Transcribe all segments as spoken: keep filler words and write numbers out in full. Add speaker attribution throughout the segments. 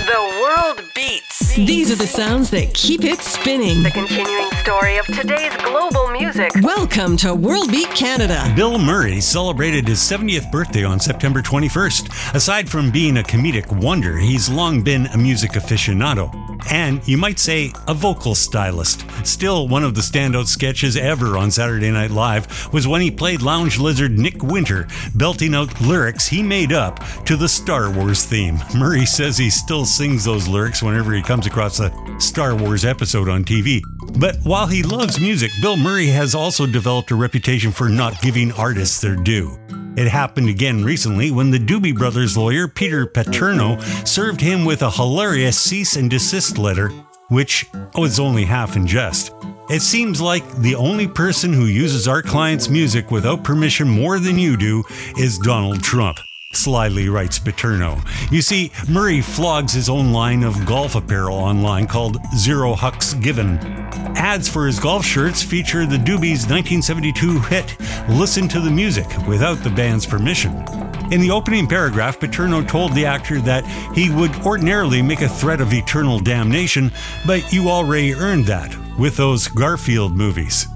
Speaker 1: The world beats.
Speaker 2: These are the sounds that keep it spinning.
Speaker 1: The continuing story of today's global music.
Speaker 2: Welcome to World Beat Canada.
Speaker 3: Bill Murray celebrated his seventieth birthday on September twenty-first. Aside from being a comedic wonder, he's long been a music aficionado. And you might say a vocal stylist. Still, one of the standout sketches ever on Saturday Night Live was when he played lounge lizard Nick Winter, belting out lyrics he made up to the Star Wars theme. Murray says he still sings those lyrics whenever he comes across a Star Wars episode on T V. But while he loves music, Bill Murray has also developed a reputation for not giving artists their due. It happened again recently when the Doobie Brothers lawyer Peter Paterno served him with a hilarious cease and desist letter, which was only half in jest. It seems like the only person who uses our client's music without permission more than you do is Donald Trump, slyly writes Paterno. You see, Murray flogs his own line of golf apparel online called Zero Hucks Given. Ads for his golf shirts feature the Doobies' nineteen seventy-two hit Listen to the Music without the band's permission. In the opening paragraph, Paterno told the actor that he would ordinarily make a threat of eternal damnation, but you already earned that with those Garfield movies.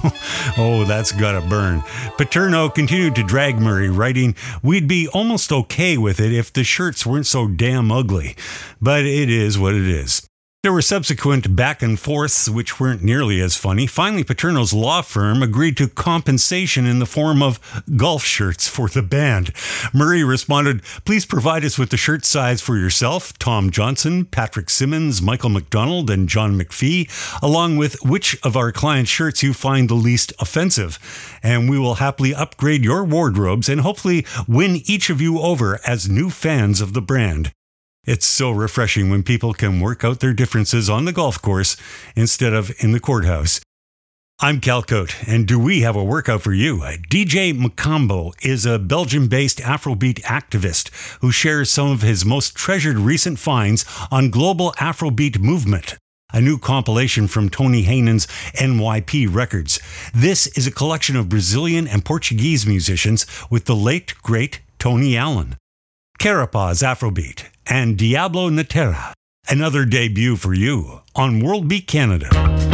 Speaker 3: Oh, that's gotta burn. Paterno continued to drag Murray, writing, "We'd be almost okay with it if the shirts weren't so damn ugly. But it is what it is." There were subsequent back and forths which weren't nearly as funny. Finally, Paterno's law firm agreed to compensation in the form of golf shirts for the band. Murray responded, "Please provide us with the shirt size for yourself, Tom Johnson, Patrick Simmons, Michael McDonald, and John McPhee, along with which of our clients' shirts you find the least offensive. And we will happily upgrade your wardrobes and hopefully win each of you over as new fans of the brand." It's so refreshing when people can work out their differences on the golf course instead of in the courthouse. I'm Cal Cote, and do we have a workout for you? D J Macambo is a Belgian-based Afrobeat activist who shares some of his most treasured recent finds on global Afrobeat movement, a new compilation from Tony Haynen's N Y P Records. This is a collection of Brazilian and Portuguese musicians with the late, great Tony Allen. Carapaz Afrobeat and Diablo na Terra, another debut for you on World Beat Canada.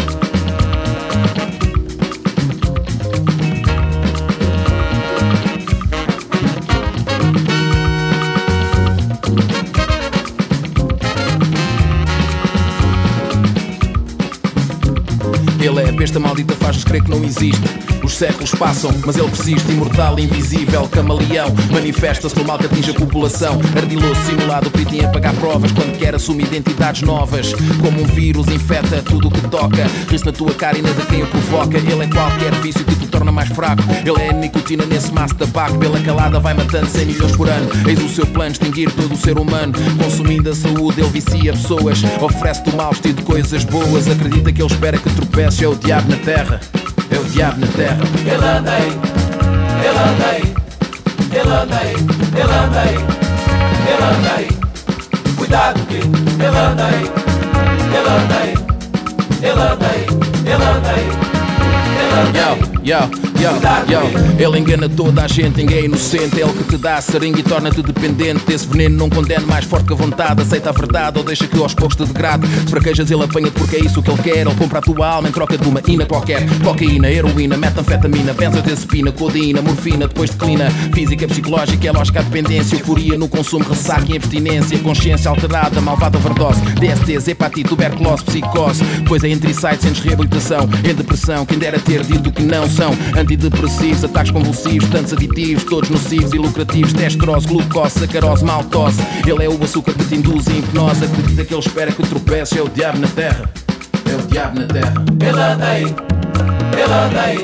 Speaker 4: Ele é a besta maldita, faz-nos crer que não existe. Os séculos passam, mas ele persiste. Imortal, invisível, camaleão. Manifesta-se pelo mal que atinge a população. Ardiloso, simulado, perito em apagar provas quando quer assumir identidades novas. Como um vírus, infecta tudo o que toca. Ri-se na tua cara e nada quem o provoca. Ele é qualquer vício que te torna mais fraco. Ele é a nicotina nesse maço de tabaco. Pela calada vai matando cem milhões por ano. Eis o seu plano, extinguir todo o ser humano. Consumindo a saúde, ele vicia pessoas. Oferece-te o mal vestido de coisas boas. Acredita que ele espera que tropeces. É o diabo na terra, é o diabo na terra.
Speaker 5: Ele anda aí, ele anda aí, ele anda aí, ele anda aí, ele anda aí. Cuidado que ele anda aí, ele anda aí, ele anda aí, ele anda aí, ele anda aí.
Speaker 4: Yo, yo, yo, ele engana toda a gente, ninguém é inocente. É ele que te dá a seringa e torna-te dependente desse veneno. Não condena mais forte que a vontade. Aceita a verdade ou deixa que aos poucos te degrade. Se fraquejas ele apanha-te porque é isso que ele quer. Ele compra a tua alma em troca de uma ina qualquer. Cocaína, heroína, metanfetamina, benzodiazepina, codeína, morfina, depois declina. Física, psicológica, é lógica a dependência. Euforia no consumo, ressaca e abstinência. Consciência alterada, malvada overdose. D S Ts, hepatite, tuberculose, psicose. Depois é entre insights, sentes reabilitação. Em depressão, quem dera ter dito que não são antidepressivos, ataques convulsivos, tantos aditivos, todos nocivos e lucrativos, testrose, glucose, sacarose, maltose. Ele é o açúcar que te induz em hipnose. Acredita que ele espera que tropeces. É o diabo na terra, é o diabo na terra.
Speaker 5: Ele anda aí, ele anda aí,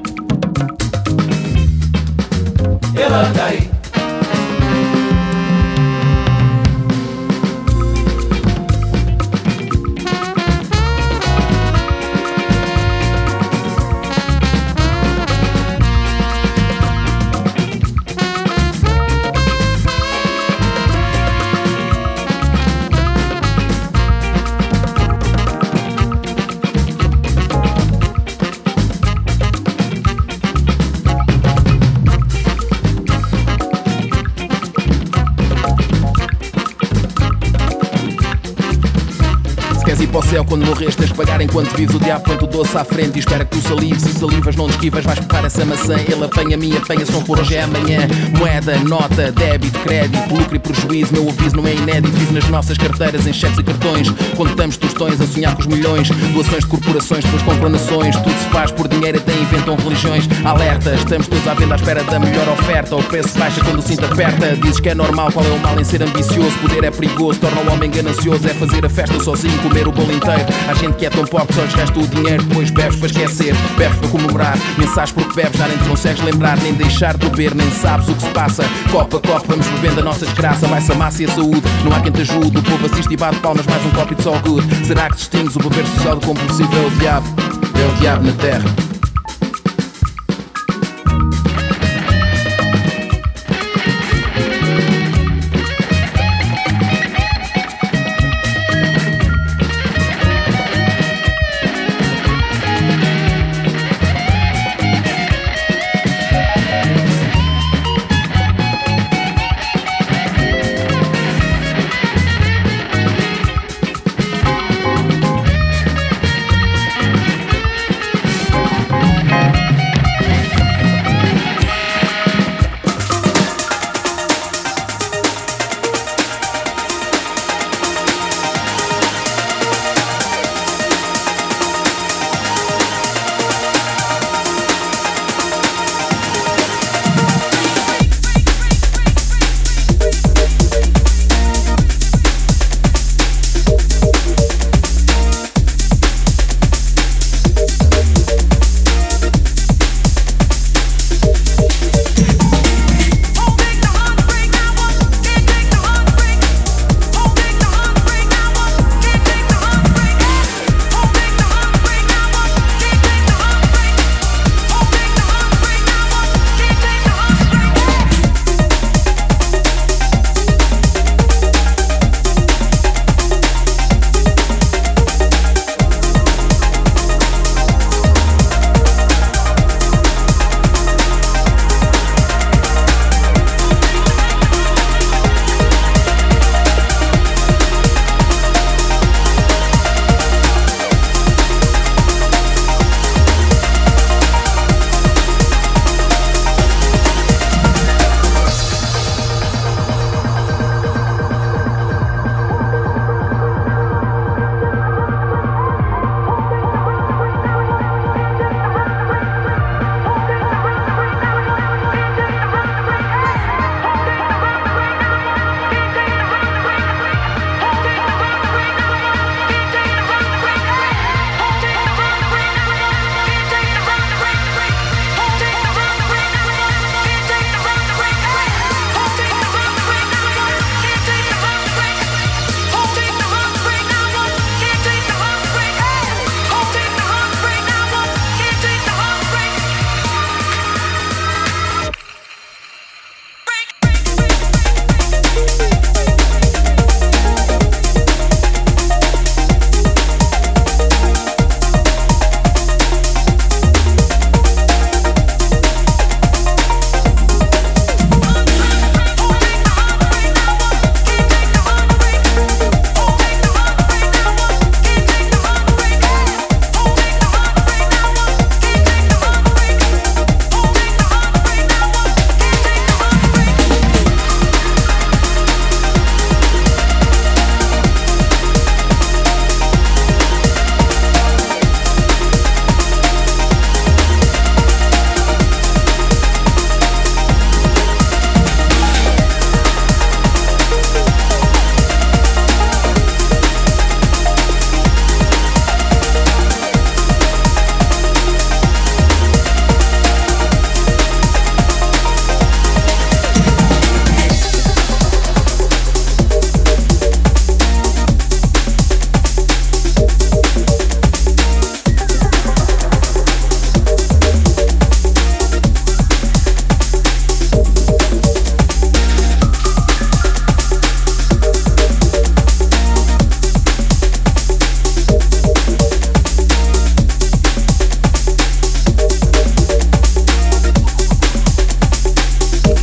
Speaker 5: ele anda aí.
Speaker 4: queres ir para o céu quando morres, tens que pagar enquanto vives. O diabo põe-te o doce à frente e espera que tu salives. Se salivas não te esquivas, vais cortar essa maçã. Ele apanha-me, apanha, se não for hoje é amanhã. Moeda, nota, débito, crédito, lucro e prejuízo. Meu aviso não é inédito, vive nas nossas carteiras, em cheques e cartões. Contamos tostões a sonhar com os milhões. Doações de corporações, depois compram nações. Tudo se faz por dinheiro, até inventam religiões. Alerta, estamos todos à venda à espera da melhor oferta. O preço baixa quando o cinto aperta. Dizes que é normal, qual é o mal em ser ambicioso? Poder é perigoso, torna o homem ganancioso. É fazer a festa sozinho, comer o bolo inteiro. Há gente que é tão pobre que só lhes resta o dinheiro. Depois bebes para esquecer, bebes para comemorar. Nem sabes porque bebes, já nem te consegues lembrar. Nem deixar de beber, nem sabes o que se passa. Copo a copo, vamos bebendo a nossa desgraça. Vai-se a massa e a saúde, não há quem te ajude. O povo assiste e bate palmas, mais um copo e it's all good. Será que distingues o beber social do compulsivo? É o diabo, é o diabo na terra.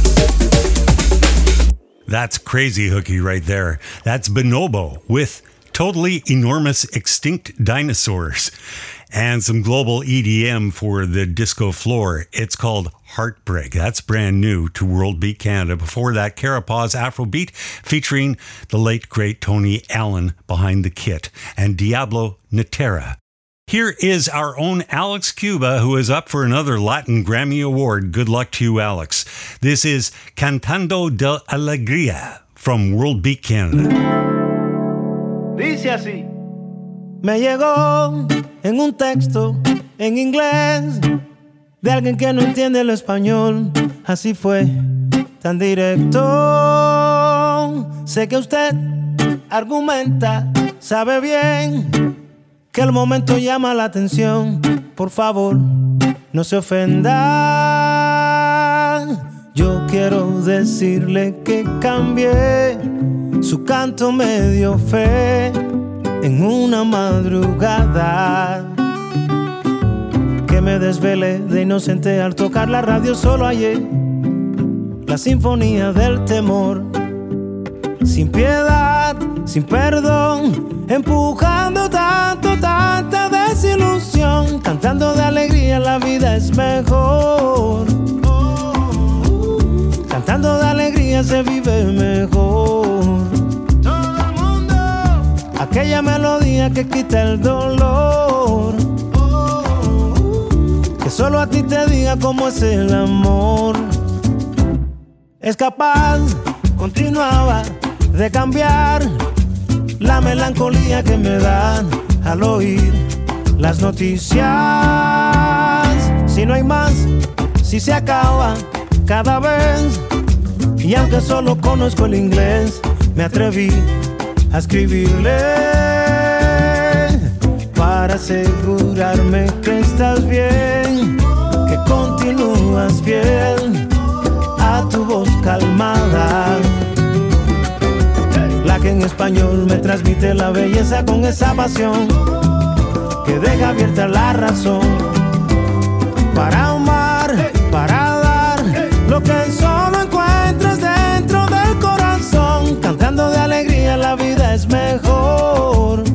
Speaker 3: That's crazy hooky right there. That's Bonobo with Totally Enormous Extinct Dinosaurs, and some global E D M for the disco floor. It's called Heartbreak. That's brand new to World Beat Canada. Before that, Carapaz Afrobeat featuring the late, great Tony Allen behind the kit, and Diablo Natera. Here is our our Alex Cuba, who is up for another Latin Grammy Award. Good luck to you, Alex. This is Cantando de Alegría from World Beat Canada.
Speaker 6: Dice así. Me llegó en un texto en inglés de alguien que no entiende el español. Así fue, tan directo. Sé que usted argumenta, sabe bien que el momento llama la atención. Por favor, no se ofenda. Yo quiero decirle que cambié. Su canto me dio fe en una madrugada, que me desvelé de inocente al tocar la radio. Solo hallé la sinfonía del temor, sin piedad, sin perdón, empujando tanto, tanta desilusión. Cantando de alegría la vida es mejor. Cantando de alegría se vive mejor. Todo el mundo. Aquella melodía que quita el dolor, que solo a ti te diga cómo es el amor. Es capaz, continuaba, de cambiar la melancolía que me dan al oír las noticias. Si no hay más, si se acaba cada vez. Y aunque solo conozco el inglés, me atreví a escribirle para asegurarme que estás bien, que continúas fiel a tu voz calmada, la que en español me transmite la belleza con esa pasión que deja abierta la razón para amar, para dar lo que solo encuentres dentro del corazón. Cantando de alegría la vida es mejor.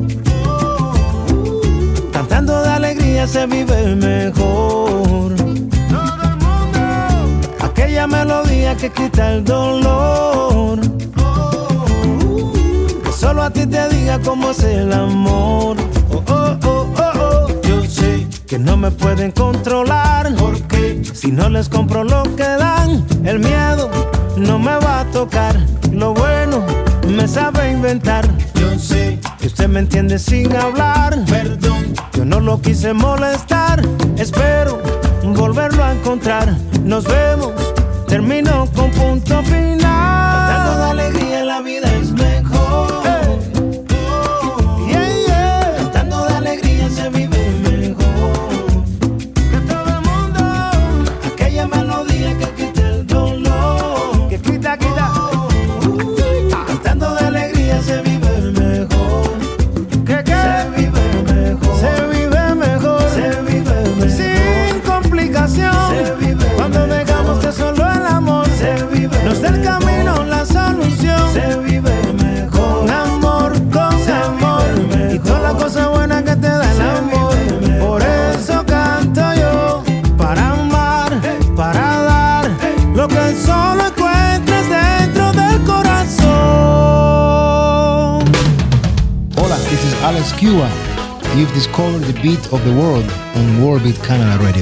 Speaker 6: Cantando de alegría se vive mejor. Aquella melodía que quita el dolor, que solo a ti te diga cómo es el amor. Oh, oh, oh, oh, oh. Yo sé que no me pueden controlar, porque si no les compro lo que dan, el miedo no me va a tocar. Lo bueno me sabe inventar. Yo sé que usted me entiende sin hablar. Perdón, yo no lo quise molestar. Espero volverlo a encontrar. Nos vemos, termino con punto final. Cantando de alegría la vida es mejor. Hey. Oh, yeah, yeah. Cantando de alegría se vive mejor. Que todo el mundo. Aquella melodía que quita el dolor, que quita, quita. Cantando de alegría se vive mejor. Que, que se vive mejor. Se vive mejor. Se vive mejor. Sin complicación. Se vive cuando mejor. Dejamos que solo el amor se vive. Nos da el camino, la solución. Se vive mejor. Con amor, con se amor. Y toda la cosa buena que te da el amor. Por eso canto yo. Para amar, para dar lo que solo encuentres dentro del corazón.
Speaker 7: Hola, this is Alex Cuba. You've discovered the beat of the world on World Beat Canada Radio.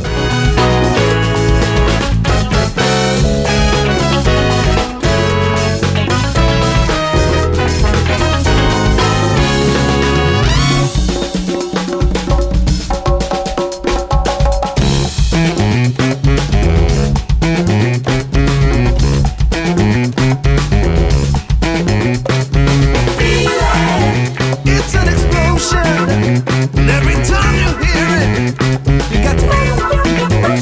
Speaker 5: It's an explosion. Every time you hear it, you got to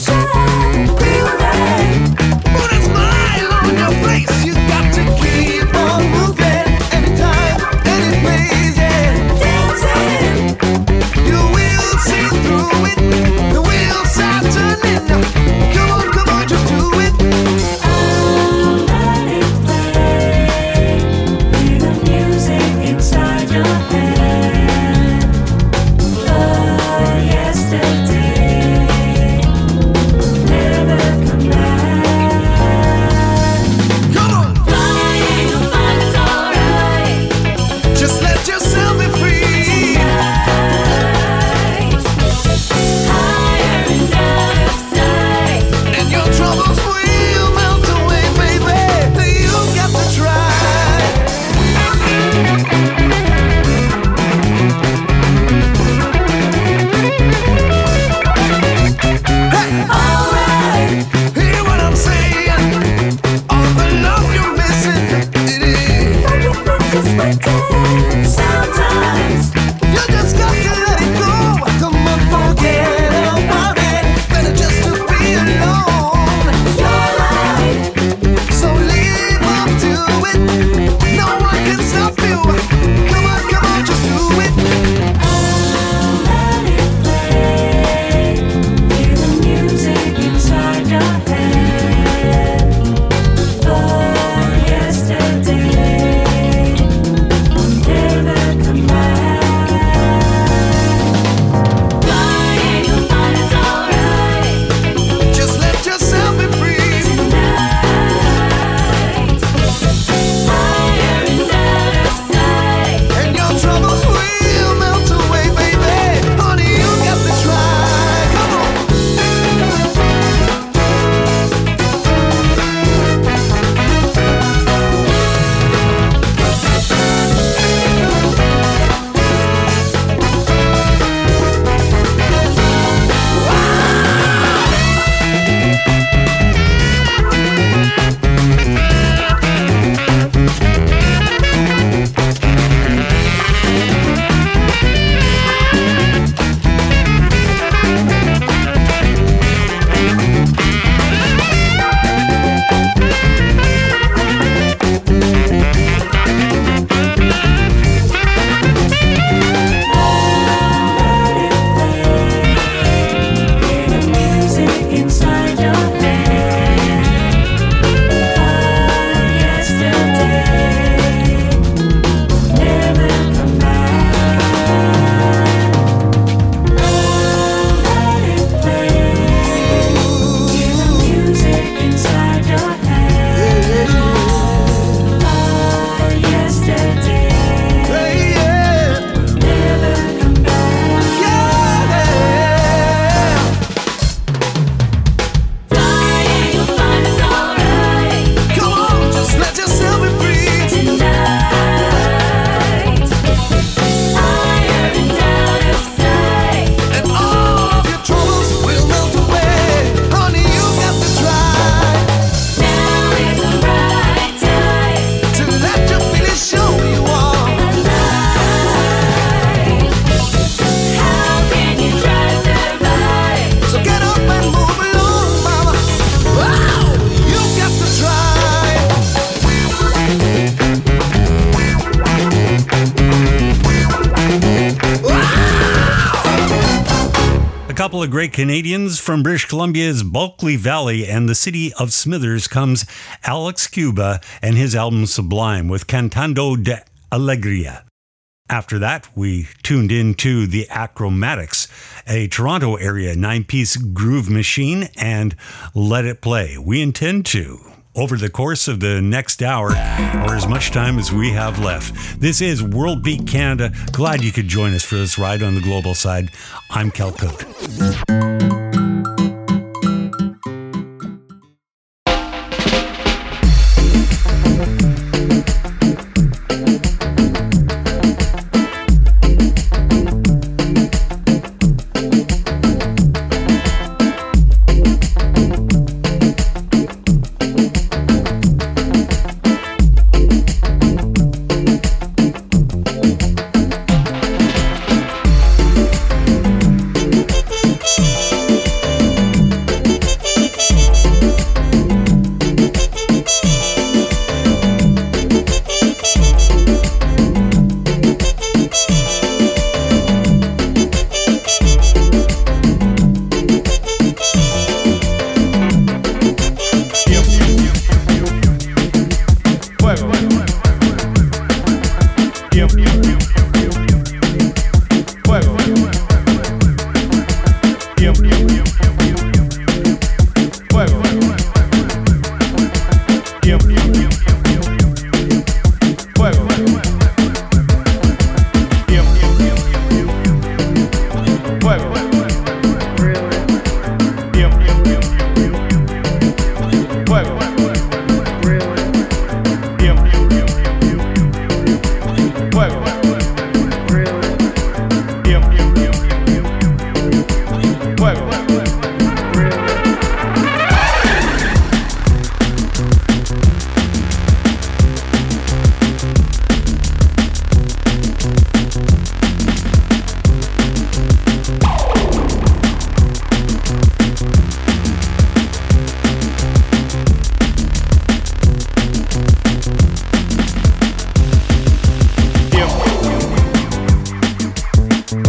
Speaker 3: couple of great Canadians from British Columbia's Bulkley Valley and the city of Smithers comes Alex Cuba and his album Sublime with Cantando de Alegria. After that, we tuned into the Acromatics, a Toronto area nine-piece groove machine, and Let It Play. We intend to, over the course of the next hour, or as much time as we have left. This is World Beat Canada. Glad you could join us for this ride on the global side. I'm Kel Cote.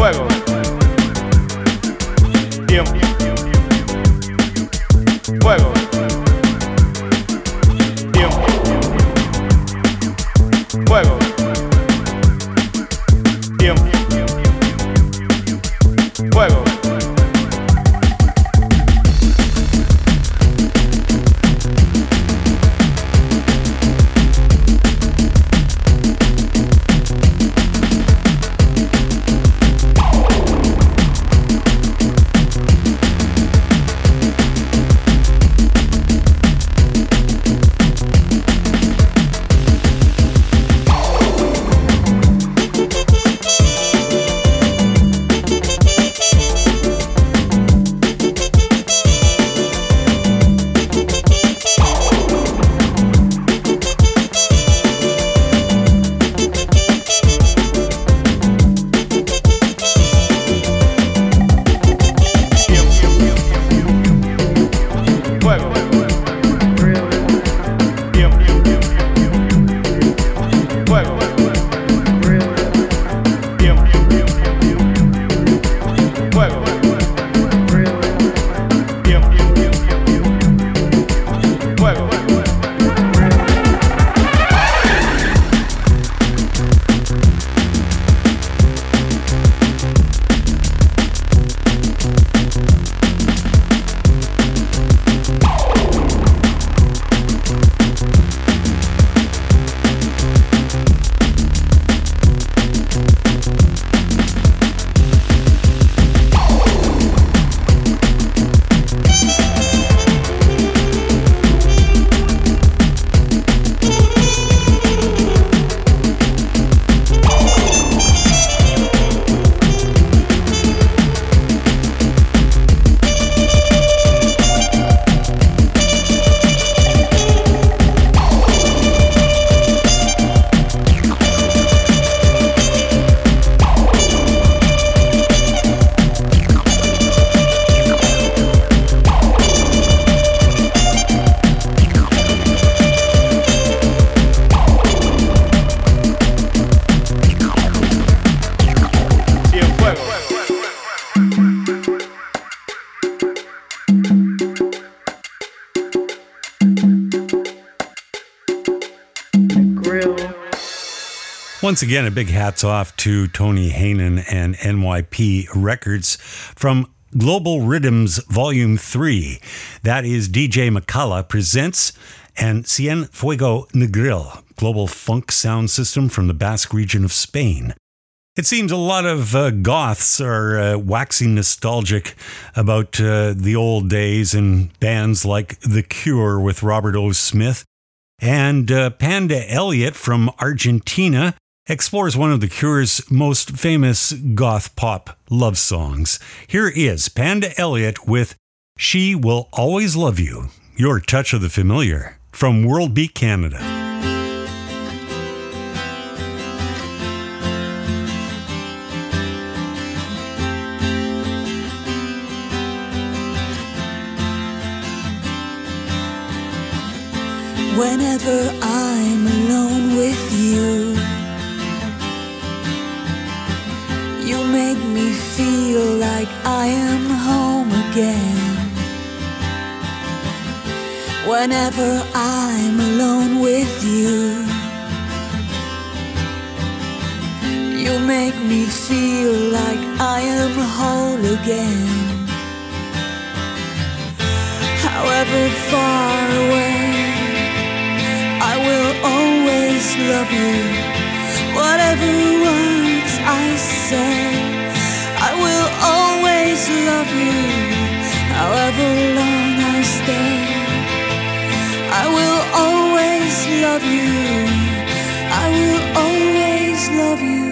Speaker 5: Fuego. Tiempo. Fuego. Tiempo. Fuego. Tiempo. Fuego.
Speaker 3: Once again, a big hats off to Tony Haynen and N Y P Records from Global Rhythms Volume three. That is D J McCullough Presents and Cien Fuego Negril, global funk sound system from the Basque region of Spain. It seems a lot of uh, goths are uh, waxing nostalgic about uh, the old days and bands like The Cure with Robert O. Smith. And uh, Panda Elliott from Argentina explores one of The Cure's most famous goth pop love songs. Here is Panda Elliott with She Will Always Love You, your touch of the familiar, from World Beat Canada.
Speaker 8: Whenever I'm alone with you, you make me feel like I am home again. Whenever I'm alone with you, you make me feel like I am whole again. However far away, I will always love you. Whatever words I say, I will always love you. However long I stay, I will always love you. I will always love you.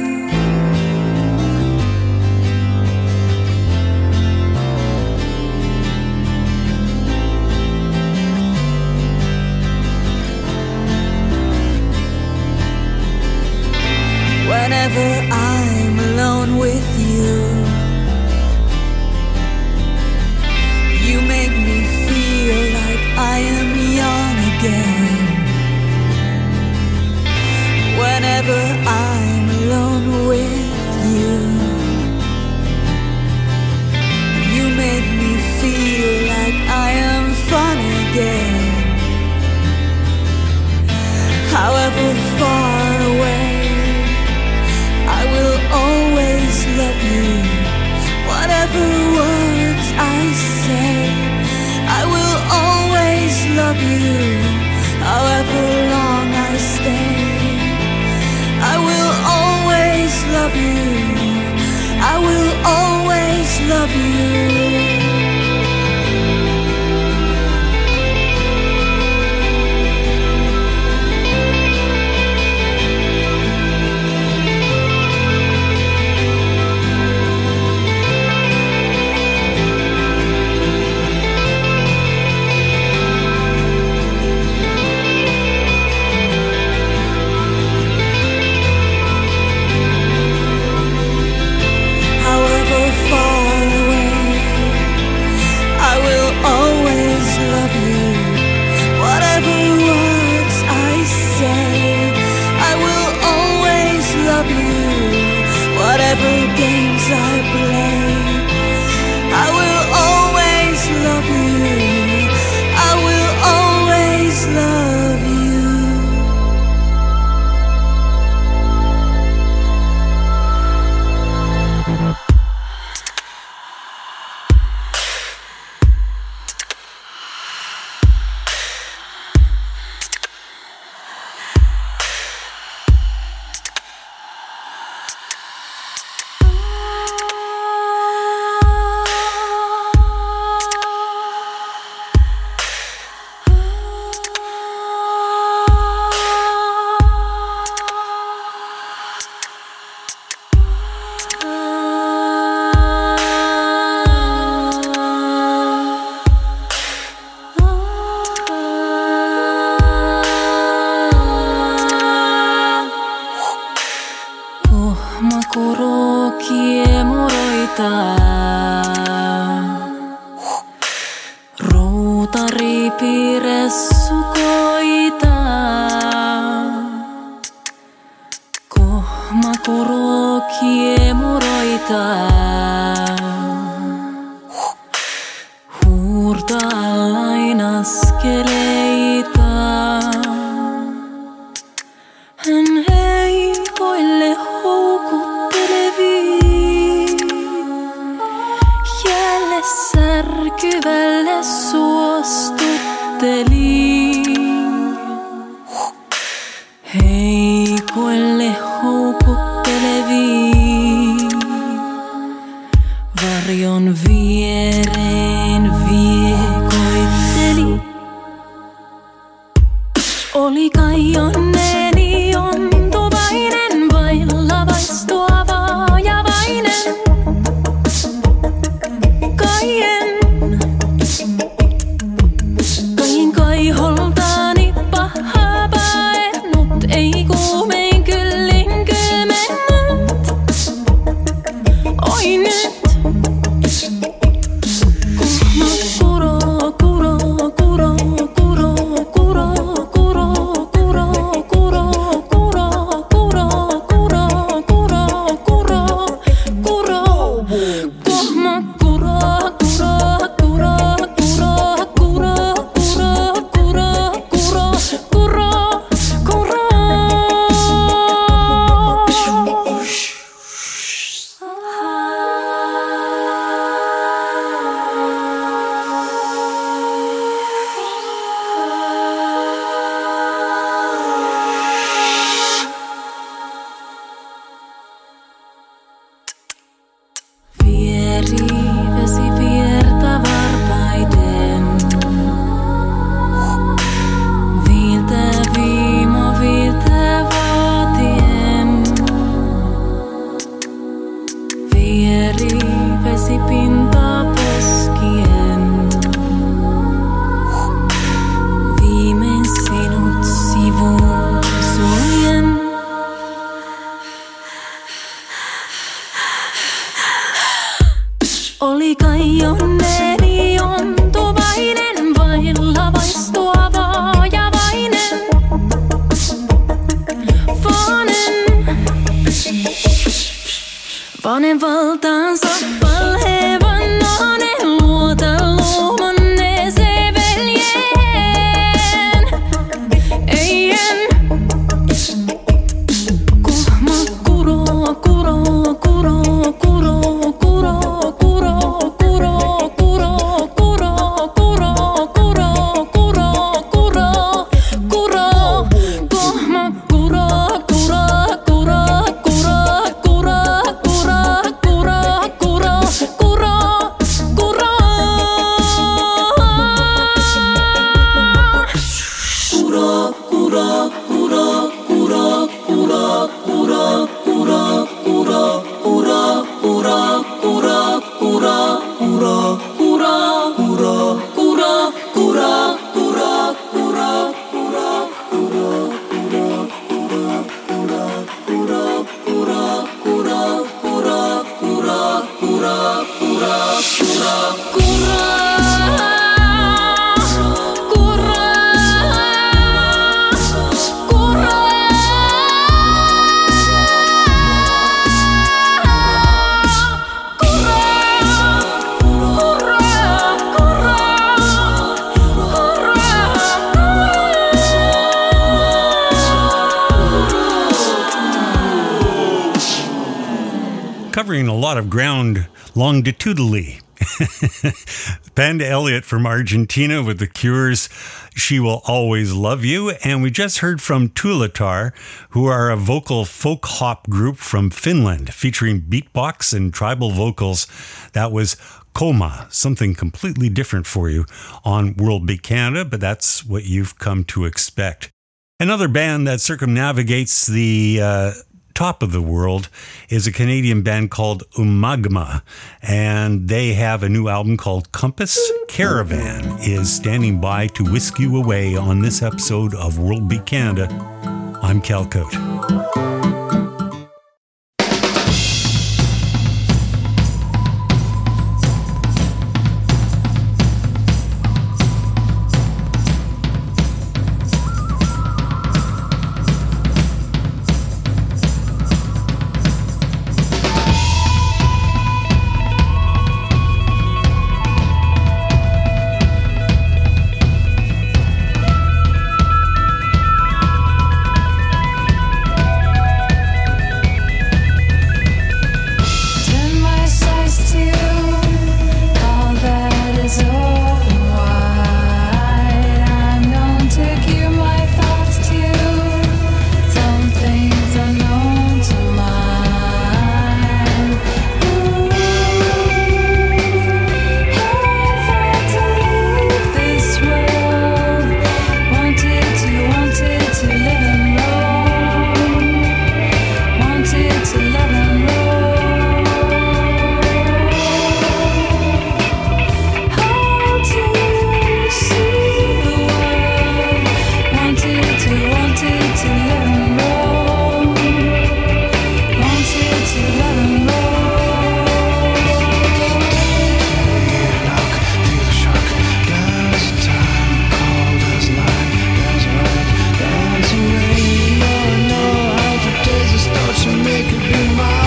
Speaker 8: Whenever I'm alone with you, you make me feel like I am young again. Whenever I'm alone with you, always love you. Whatever games I play, I will always love you. I will always love you.
Speaker 9: Vanen valtaansa valhevan nanen luota luomanneeseen veljeen. Eien kuhma kuro, kuro, kuro, kuro, kuro, kuro, kuro, kuro, kuro, kuro, kuro, kuro, kuro, kuro, kuhma kuro, kuro, kuro, kuro, kuro, kuro, kuro, kuro.
Speaker 3: Covering a lot of ground longitudinally. Panda Elliott from Argentina with The Cure's She Will Always Love You. And we just heard from Tuulatar, who are a vocal folk hop group from Finland, featuring beatbox and tribal vocals. That was Koma, something completely different for you on World Beat Canada, but that's what you've come to expect. Another band that circumnavigates the uh, top of the world is a Canadian band called Umagma, and they have a new album called Compass. Caravan is standing by to whisk you away on this episode of World Beat Canada. I'm Cal Cote.
Speaker 6: Make it be mine.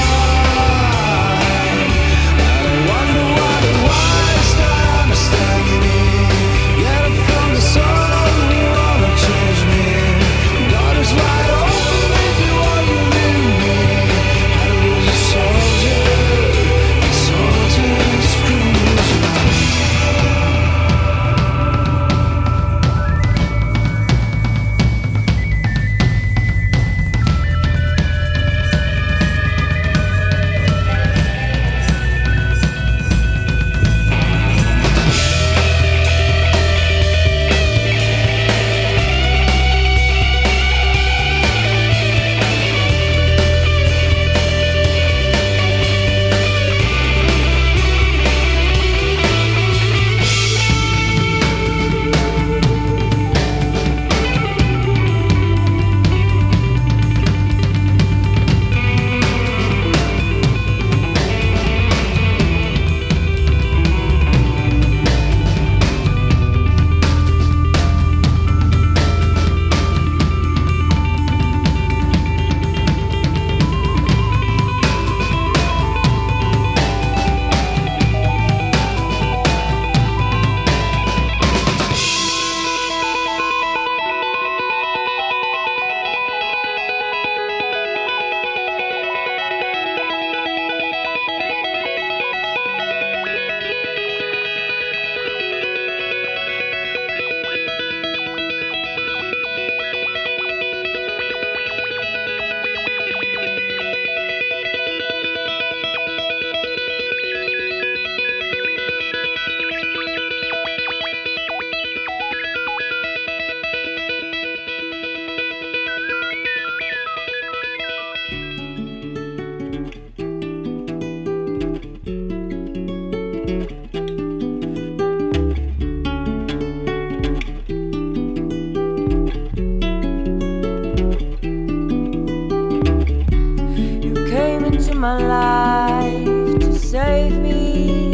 Speaker 10: into my life to save me.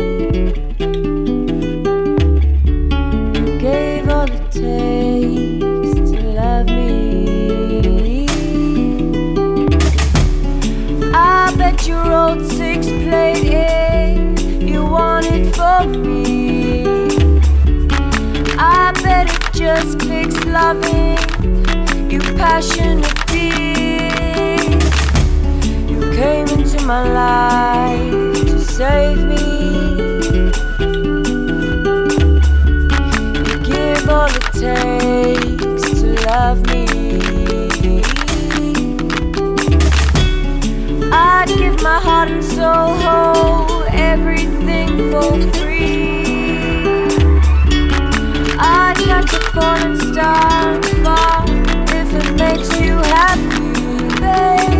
Speaker 10: You gave all it takes to love me. I bet you wrote six plate it you wanted for me. I bet it just clicks loving you passionately. You came into my life to save me. You give all it takes to love me. I'd give my heart and soul, everything for free. I'd catch a falling star and fall if it makes you happy, baby.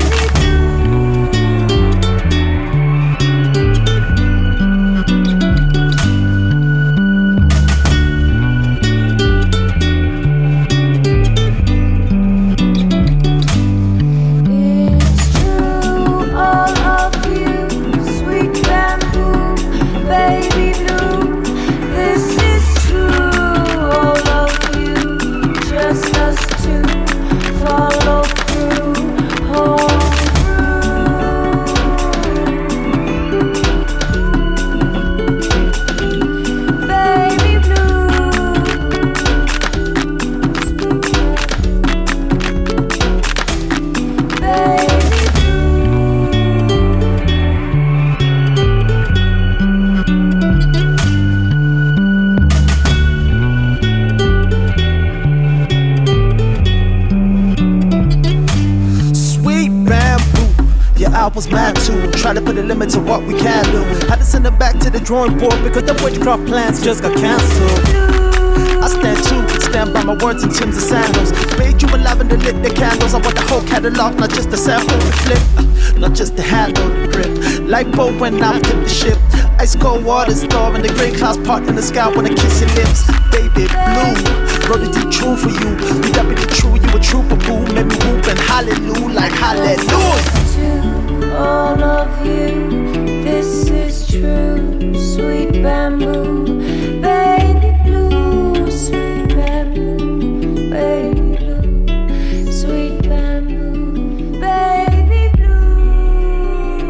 Speaker 11: Was mad too, try to put a limit to what we can do. Had to send it back to the drawing board because the witchcraft plans just got cancelled. I stand too, stand by my words in Tim's and sandals. Made you a lavender, lit the candles. I want the whole catalog, not just the sample, the flip, not just the handle, the grip. Lipo when I flip the ship. Ice cold water storm and the gray clouds part in the sky when I kiss your lips. Baby blue, wrote it deep true for you. You got me the true, you a trooper boo. Made me whoop and hallelujah like hallelujah.
Speaker 10: All of you, this is true, sweet bamboo, baby blue, sweet bamboo, baby blue, sweet bamboo, baby blue.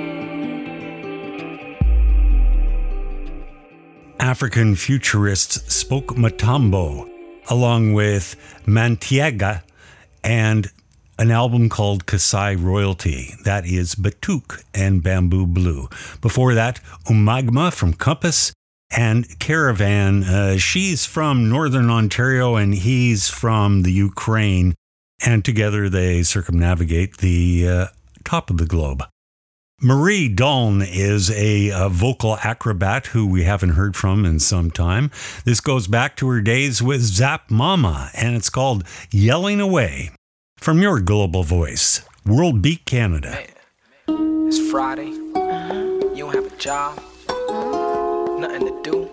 Speaker 3: African futurists spoke Matambo along with Mantiega and an album called Kasai Royalty. That is Batouk and Bamboo Blue. Before that, Umagma from Compass and Caravan. Uh, she's from Northern Ontario and he's from the Ukraine. And together they circumnavigate the uh, top of the globe. Marie Dawn is a, a vocal acrobat who we haven't heard from in some time. This goes back to her days with Zap Mama, and it's called Yelling Away. From your global voice, World Beat Canada.
Speaker 12: Hey, it's Friday. You don't have a job. Nothing to do.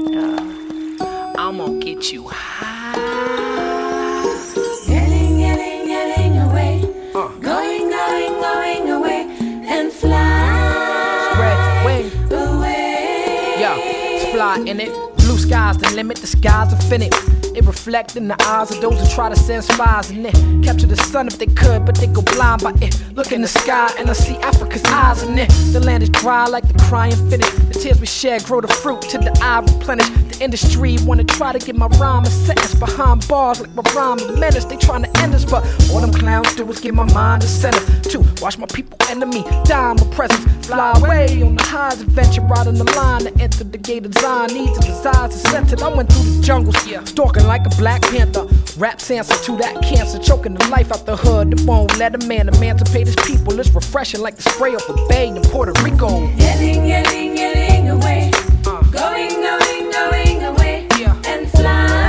Speaker 12: I'm gonna get you high.
Speaker 10: Yelling, yelling, yelling away. Uh. Going, going, going away. And fly.
Speaker 12: Spread wing.
Speaker 10: Away.
Speaker 12: Yo, it's fly in it. Blue sky's the limit, the sky's infinite. It reflect in the eyes of those who try to send spies and then capture the sun if they could, but they go blind by it. Look in the sky and I see Africa's eyes in it. The land is dry like the crying finish. The tears we shed grow the fruit till the eye replenish. The industry wanna try to get my rhyme a sentence behind bars like my rhyme a menace. They trying to end us, but all them clowns do is give my mind a center to watch my people enemy die my presence. Fly away on the highs, adventure right on the line to enter the gate of Zion. Needs and desires are centered. I went through the jungles, yeah, stalking like a black panther. Rap's answer to that cancer, choking the life out the hood. It won't let a man emancipate his people. It's refreshing like the spray off the bay in Puerto Rico.
Speaker 10: Yelling, yelling, yelling away. Uh. Going, going, going away. Yeah. And fly.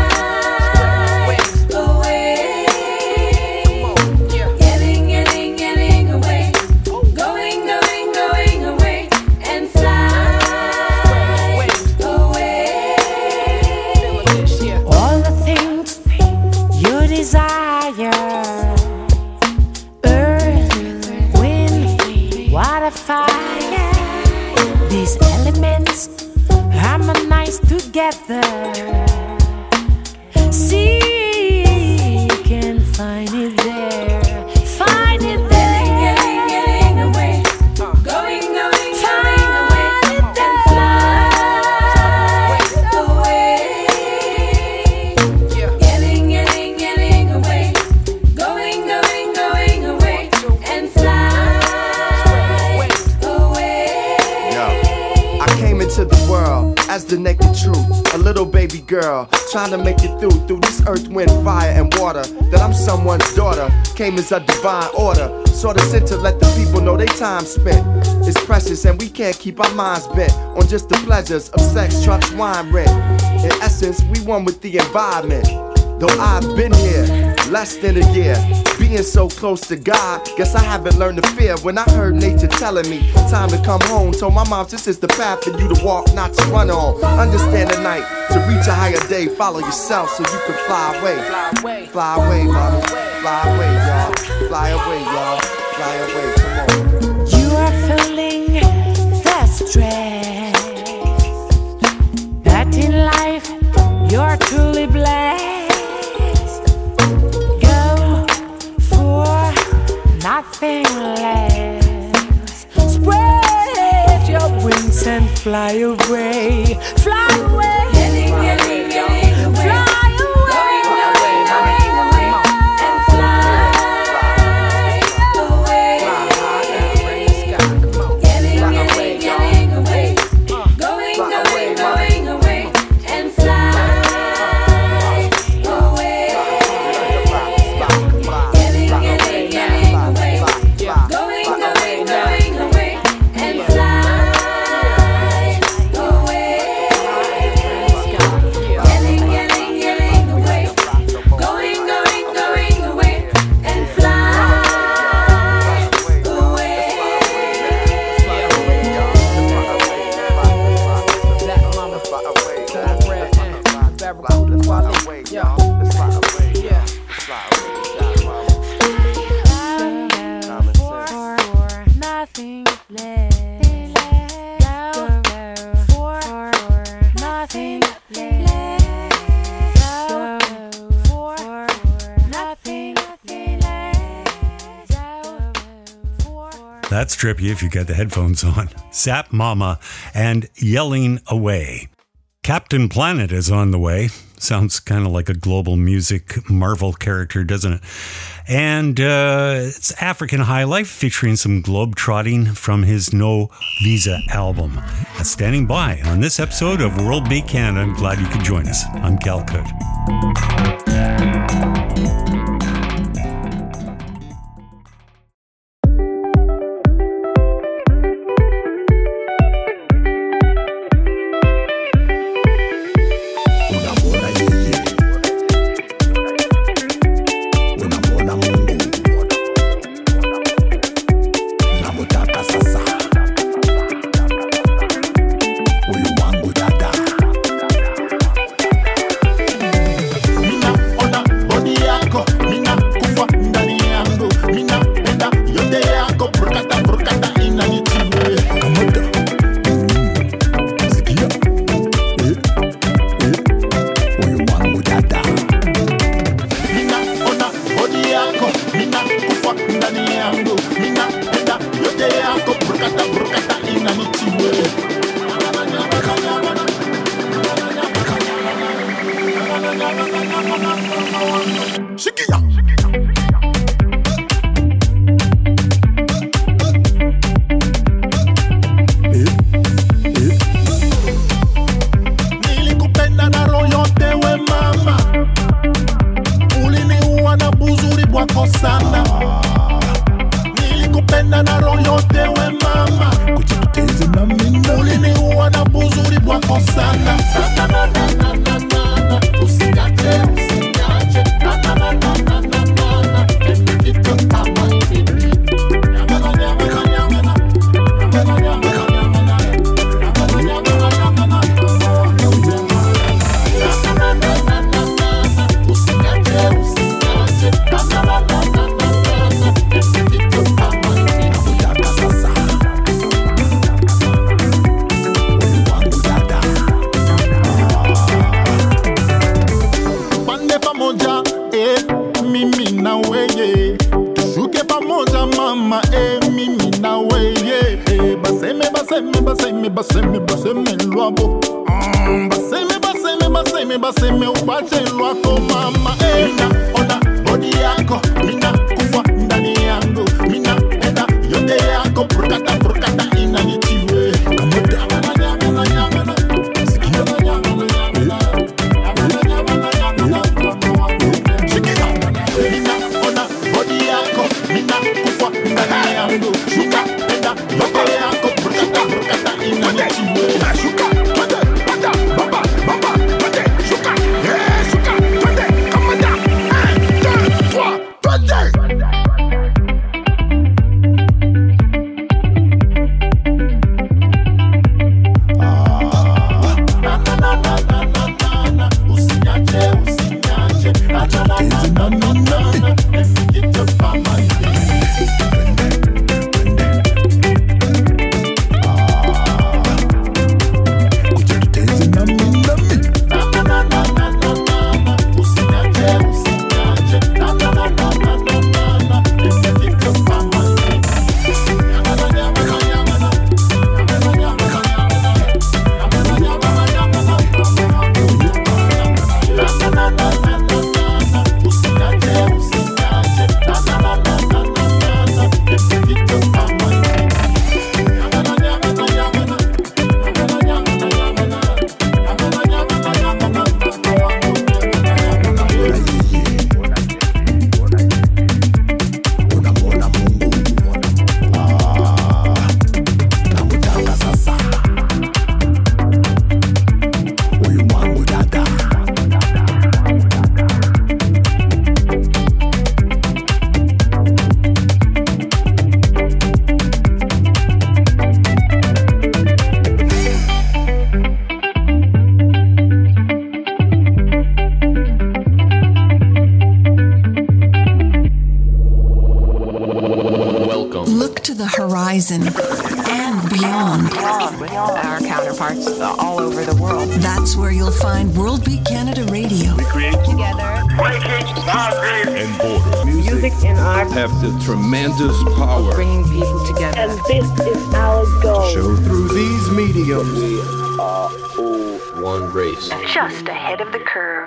Speaker 13: Desire, earth, wind, water.
Speaker 8: fire. These elements harmonize together. See, you can find it there. Find it there. Getting, getting away. Going, going, going away. And fly away. Getting, getting, getting away. Going, going, going away. And fly away.
Speaker 13: Yo, I came into the world as the naked truth, a little baby girl trying to make it through through this earth, wind, fire, and water. That I'm someone's daughter came as a divine order, sort of sent to let the people know their time spent is precious, and we can't keep our minds bent on just the pleasures of sex, trucks, wine, rent. In essence, we one with the environment. Though I've been here less than a year, being so close to God, guess I haven't learned to fear. When I heard nature telling me time to come home, told my mom this is the path for you to walk, not to run on. Understand the night to reach a higher day. Follow yourself so you can fly away. Fly away, mommy. Fly away, y'all. Fly away, y'all. Fly away. Come on.
Speaker 8: You are feeling the stress, that in life you're truly blessed. Nothing less. Spread your wings and fly away. Fly away. Getting, getting, getting away. Fly away. Going away, going away. And fly away. Getting, getting, getting away. Going, going, going away. And fly away. Getting, getting, getting away. Going, going, going away. And fly away. Getting, getting, getting away. Going, going, going away. And fly away. Nothing less. Go for nothing less. Go for nothing less.
Speaker 3: That's trippy if you got the headphones on. Sap Mama and Yelling Away. Captain Planet is on the way. Sounds kind of like a global music Marvel character, doesn't it? And uh, it's African High Life featuring some globe-trotting from his No Visa album. Uh, standing by on this episode of World Beat Canada. I'm glad you could join us. I'm Cal Cook.
Speaker 14: baseme, baseme, baseme, baseme lwabo. Mm, baseme, baseme, baseme, baseme ubache lwako mama. Ena, ona, body yako, mina kufa ndani yangu, mina ena, yote yako, prukata, prukata inanichiwe. Kamuda, nyamana, nyamana, sikia, nyamana, nyamana, nyamana, nyamana, nyamana, shikita. Mina, ona, body yako, mina kufa ndani yangu, shuka, ena, yote yako, prukata, prukata inanichiwe. Shuka, twende, twende, baba, baba, twende, shuka, yeah, shuka, twende, kamanda, un, deux, trois, twende.
Speaker 2: Look to the horizon and beyond.
Speaker 15: Our counterparts all over the world.
Speaker 2: That's where you'll find World Beat Canada Radio.
Speaker 15: We create together.
Speaker 16: And borders. Music and art have the tremendous power.
Speaker 15: Bringing people together.
Speaker 16: And this is our goal.
Speaker 13: Show through these mediums.
Speaker 16: We are all one race.
Speaker 1: Just ahead of the curve.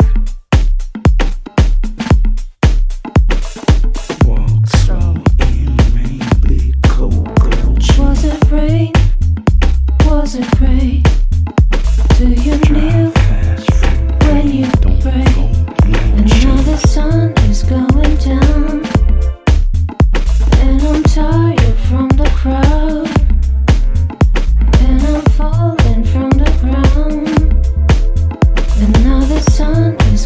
Speaker 9: Was it rain? Was it rain? Do you kneel when you pray? And now the sun is going down, and I'm tired from the crowd, and I'm falling from the ground, and now the sun is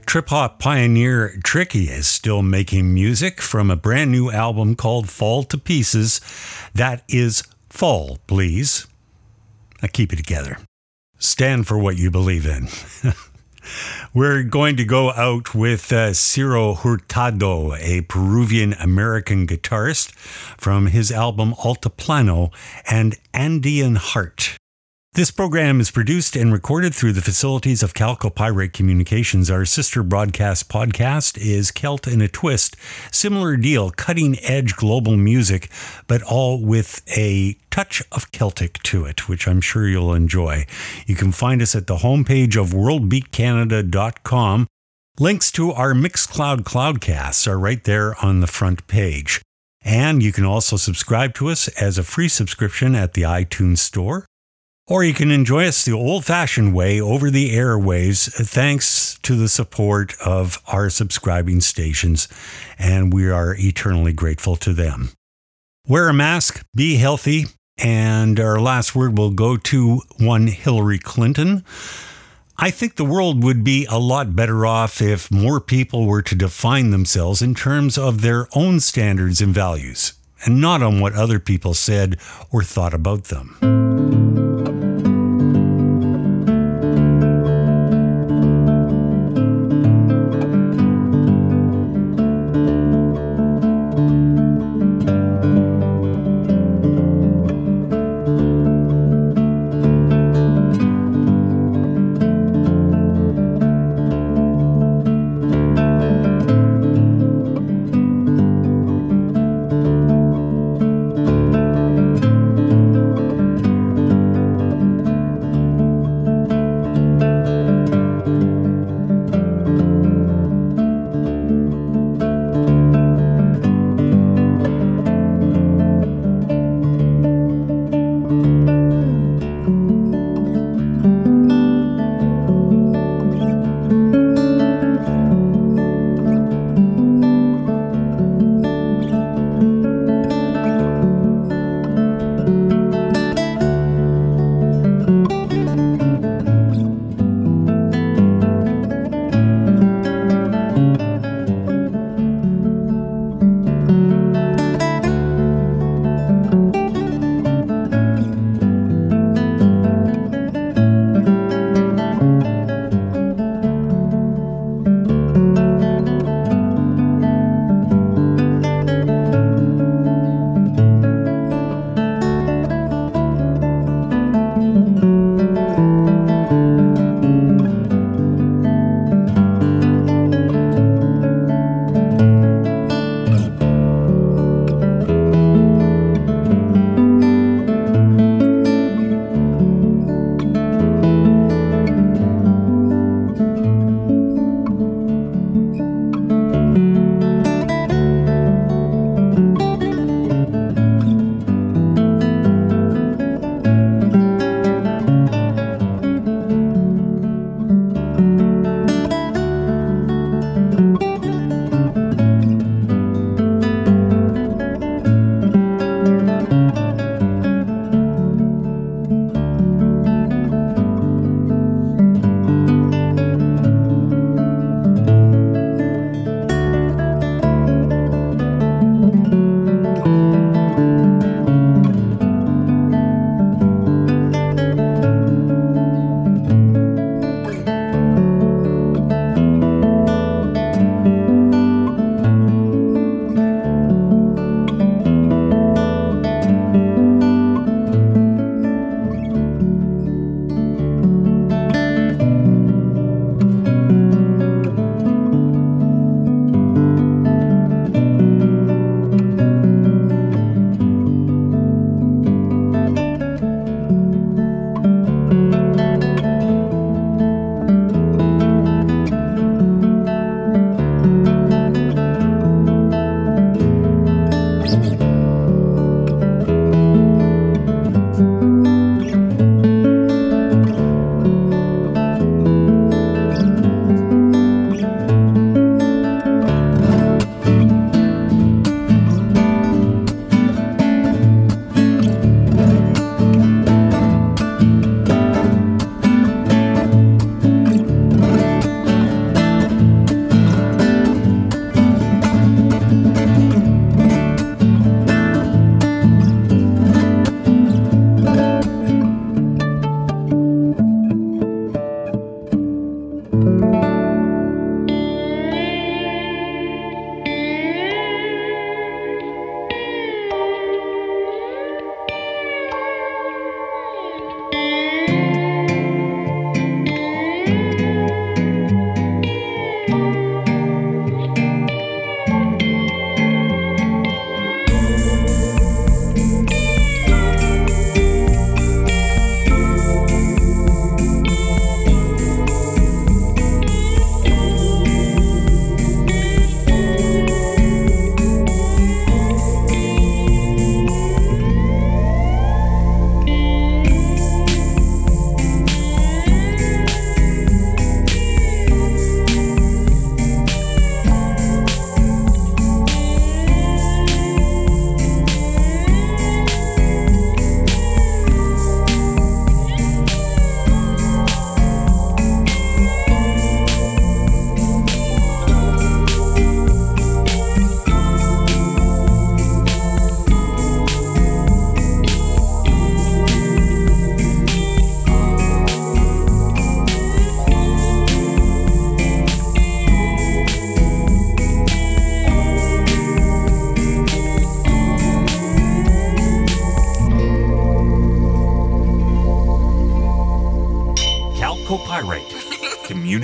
Speaker 3: Trip-hop pioneer Tricky is still making music from a brand new album called Fall to Pieces. That is Fall, please. Now keep it together. Stand for what you believe in. We're going to go out with uh, Ciro Hurtado, a Peruvian-American guitarist, from his album Altiplano and Andean Heart. This program is produced and recorded through the facilities of Calcopyrite Communications. Our sister broadcast podcast is Celt in a Twist. Similar deal, cutting-edge global music, but all with a touch of Celtic to it, which I'm sure you'll enjoy. You can find us at the homepage of world beat canada dot com. Links to our Mixcloud Cloudcasts are right there on the front page. And you can also subscribe to us as a free subscription at the iTunes Store. Or you can enjoy us the old-fashioned way over the airwaves, thanks to the support of our subscribing stations, and we are eternally grateful to them. Wear a mask, be healthy, and our last word will go to one Hillary Clinton. I think the world would be a lot better off if more people were to define themselves in terms of their own standards and values, and not on what other people said or thought about them.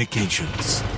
Speaker 3: Communications.